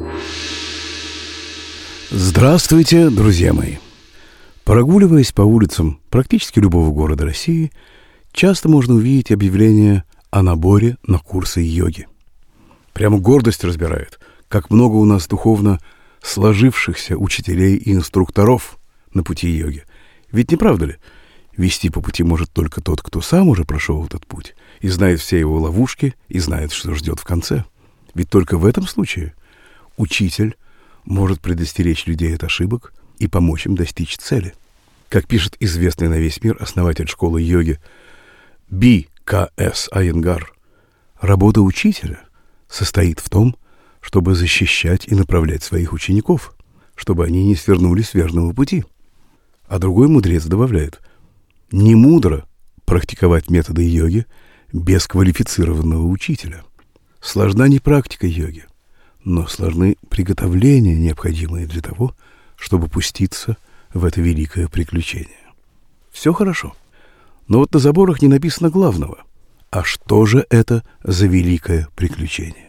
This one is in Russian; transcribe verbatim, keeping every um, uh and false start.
Здравствуйте, друзья мои! Прогуливаясь по улицам практически любого города России, часто можно увидеть объявление о наборе на курсы йоги. Прямо гордость разбирает, как много у нас духовно сложившихся учителей и инструкторов на пути йоги. Ведь не правда ли? Вести по пути может только тот, кто сам уже прошел этот путь и знает все его ловушки и знает, что ждет в конце. Ведь только в этом случае учитель может предостеречь людей от ошибок и помочь им достичь цели. Как пишет известный на весь мир основатель школы йоги Би Ка Эс Айенгар, работа учителя состоит в том, чтобы защищать и направлять своих учеников, чтобы они не свернули с верного пути. А другой мудрец добавляет: не мудро практиковать методы йоги без квалифицированного учителя. Сложна не практика йоги, но сложны приготовления, необходимые для того, чтобы пуститься в это великое приключение. Все хорошо, но вот на заборах не написано главного. А что же это за великое приключение?